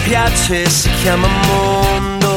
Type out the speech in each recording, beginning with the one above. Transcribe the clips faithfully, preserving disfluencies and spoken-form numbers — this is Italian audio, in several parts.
piace si chiama mondo.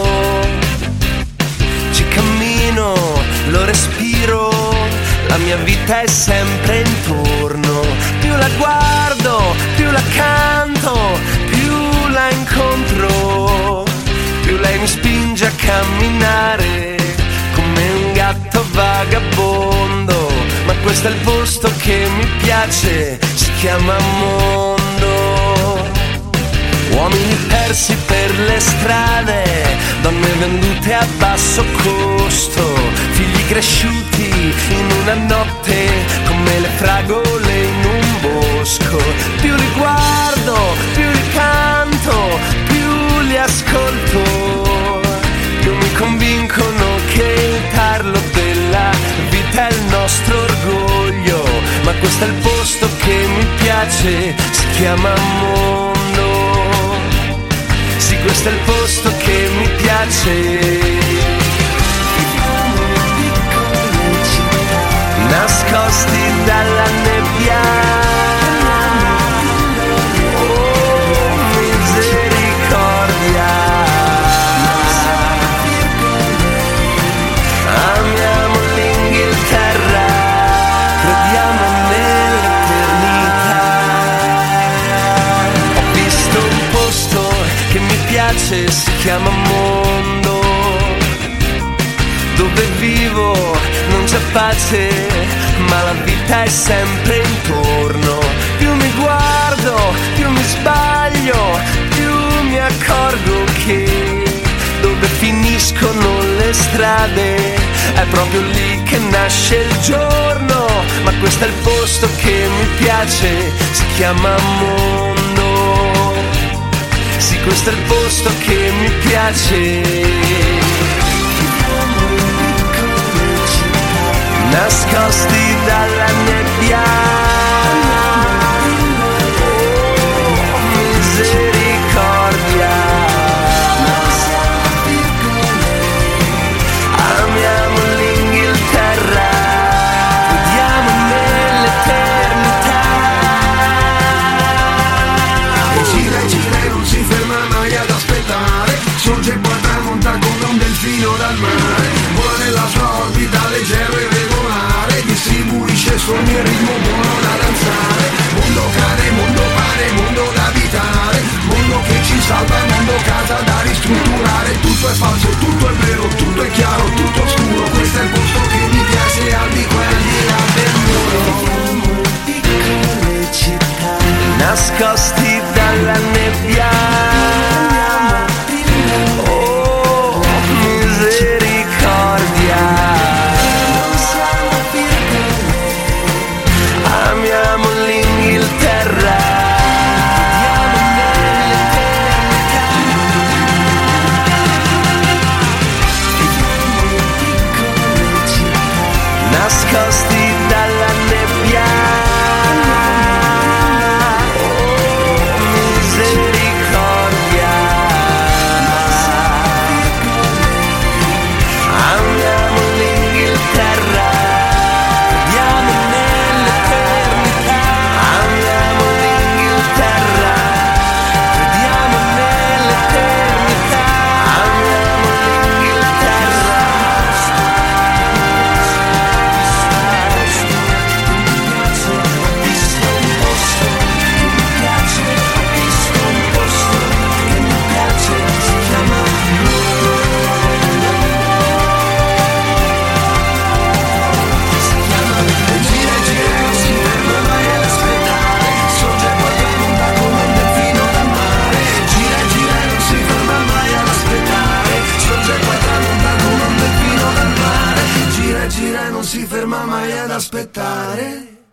Ci cammino, lo respiro, la mia vita è sempre intorno. Più la guardo, più la canto, più la incontro, più lei mi spinge a camminare come un gatto vagabondo. Ma questo è il posto che mi piace, si chiama mondo. Uomini persi per le strade, donne vendute a basso costo, figli cresciuti in una notte come le fragole in un bosco. Più li guardo, più li canto, più li ascolto, più mi convincono che il tarlo della vita è il nostro orgoglio. Ma questo è il posto che mi piace, si chiama mondo. Sì, questo è il posto che mi piace. Nascosti dalla nebbia, oh misericordia, amiamo l'Inghilterra, crediamo nell'eternità. Ho visto un posto che mi piace, si chiama mondo. Dove vivo non c'è pace, ma la vita è sempre intorno. Più mi guardo, più mi sbaglio, più mi accorgo che dove finiscono le strade è proprio lì che nasce il giorno. Ma questo è il posto che mi piace, si chiama mondo. Sì, questo è il posto che mi piace. Nascosti dalla nebbia, oh misericordia, amiamo l'Inghilterra, crediamo nell'eternità. E gira e gira e non si ferma mai ad aspettare, sorge e poi tramonta come un delfino dal mare, vola nella sua orbita leggero e regolare, distribuisce sogni e ritmo buono da danzare. Mondo cane, mondo pane, mondo da abitare, mondo che ci salva, mondo casa da ristrutturare. Tutto è falso, tutto è vero, tutto è chiaro, tutto oscuro. Questo è il posto che mi piace, al di qua e al di là del muro. Piccole città, nascosti dalla nebbia, oh misericordia, amiamo l'Inghilterra, crediamo nell'eternità. Piccole città, nascosti dalla nebbia, oh misericordia, amiamo l'Inghilterra, crediamo nell'eternità. Amiamo l'Inghilterra, crediamo nell'eternità. Amiamo l'Inghilterra. Ho visto un posto che mi piace, ho visto un posto che mi piace, si chiama mondo. Si chiama mondo. Gira e gira e non si ferma mai ad aspettare, sorge e poi tramonta come un delfino dal mare. Gira e gira e non si ferma mai ad aspettare, sorge e poi tramonta come un delfino dal mare. Gira e gira e non si ferma mai ad aspettare.